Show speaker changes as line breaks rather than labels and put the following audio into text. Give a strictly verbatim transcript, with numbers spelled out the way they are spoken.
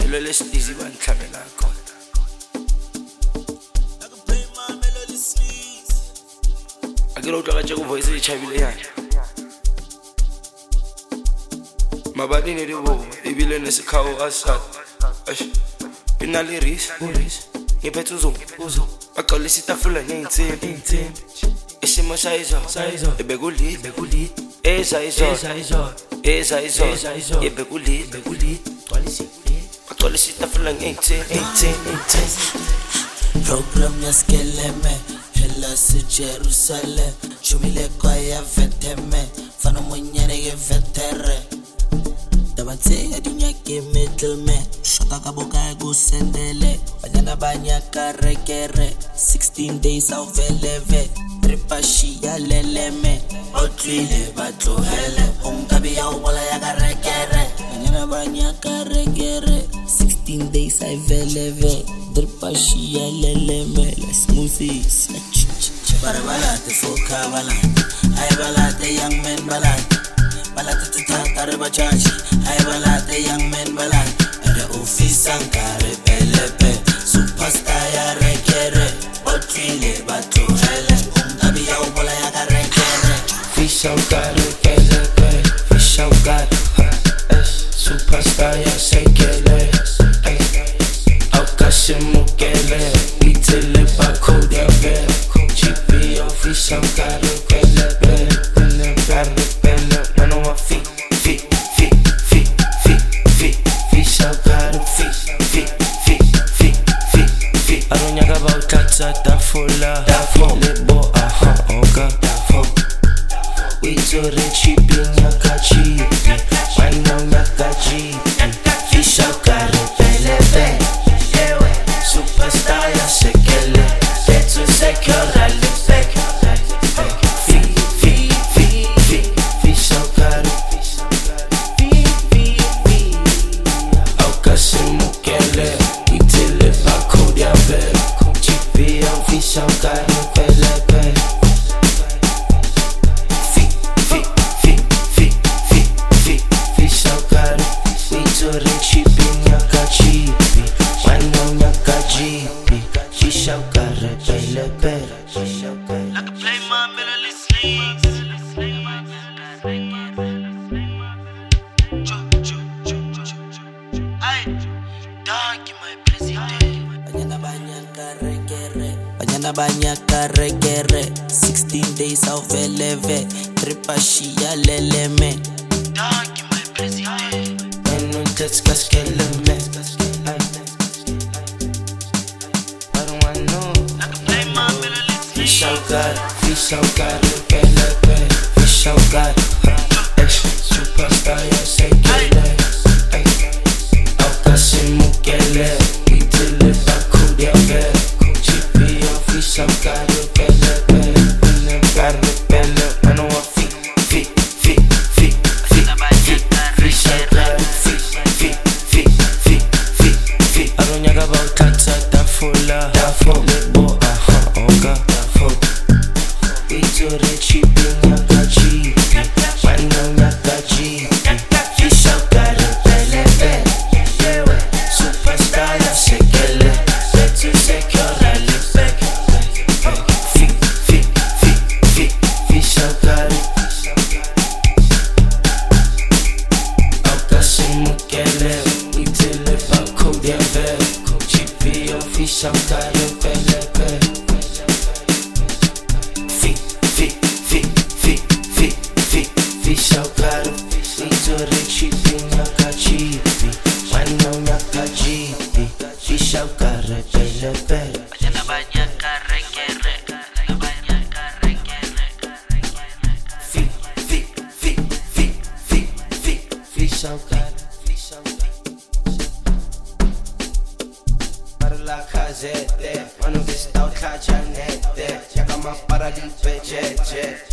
Philo lesidizi bangihlabela khona. Akelo utla kaje ku voice e chabile yana. Mabadi ne dibo ibile ne sekhawo asat. Ash. Finally ris, ris. Ngiphethe uzo, uzo. Baqolisa itafula neinsimbi, insimbi. Isimo sayizo, sayizo. Ebekulit, bekulit. Eza izo, eza izo. Eza izo, eza izo. Ebekulit, bekulit. Gcwalisa, baqolisa itafula neinsimbi, insimbi, insimbi.
Program yaskeleme, hela se Jerusalem. Chumile kwa ya veteme, fana mwenyere ye vetere. Tabatse ya dunya ke middleman, shota ka boka go sendele. Banyana banyaka rekere, sixteen days of eleve. Tripashi ya leleme, otwile batlohele. Onkabi ya ubola ya ka rekere. Banyana banyaka rekere, sixteen days of eleve. Tripashi ya leleme, la smoothies. Barabalate foka balate, ay balate young men balate. Balate tata reba charge, ay balate young men balate. Ede office ankare pelepe, superstar ya rekere. Otwile batlohele, ungabi ya ubola ya ka rekere.
Fish ankare pelepe, fish ankare, superstar ya sekele. Aukashimukele, itele bako diabe. Chipi yo fish ankare pelepe, pelepe pele. Mano wa fi, fi, fi, fi, fi, fi. Fish ankare fi, fi, fi, fi, fi, fi. Aronyaka ba utata tafula, lebo aha oga tafo. Uitore chipi nyaka chipi, mano nyaka chipi. Fish ankare pelepe, superstar ya sekele. Let's secure that lip back. Fi, fi, fi, fi, fish ankare. Fi, fi, fi. Aukashimukele, itele bako diabe. Chipi yo fish ankare pelepe. Fi, fi, fi, fi, fi, fi, fish ankare. Uitore chipi nyaka chipi, mano nyaka chipi. Fish ankare pelepe.
I can play my melody sleeves. Ay, dog my president. Banyana banyaka regere, banyana banyaka regere. Sixteen days of eleve, tripashi ya leleme. Dog my president.
Manu teskas keleme. I don't want no.
I can play my melody sleeves.
Fish ankare, fish ankare pelepe. Fish ankare, superstar ya sekele. Aukashimukele, itele bako diabe. Chipi yo fish ankare pelepe, pelepe pele. Mano wa fi, fi, fi, fi, fi, fi. Fish ankare fi, fi, fi, fi, fi, fi. Aronyaka ba utata tafula, lebo aha oga tafo. Uitore chipi nyaka chipi, mano nyaka chipi. Fish ankare pelepe, superstar ya sekele. Let's secure that lip back. Fi, fi, fi, fi, fish ankare. Aukashimukele, itele bako diabe. Chipi yo fish ankare pelepe. Fi, fi, fi, fi, fi, fi, fish ankare. Uitore chipi nyaka chipi, mano nyaka chipi. Fish ankare pelepe.
Banyana banyaka regere, banyaka regere.
Fi, fi, fi, fi, fi, fi, fish ankare. Parla casete, mano vista o cacianete. Chiama para di pecece.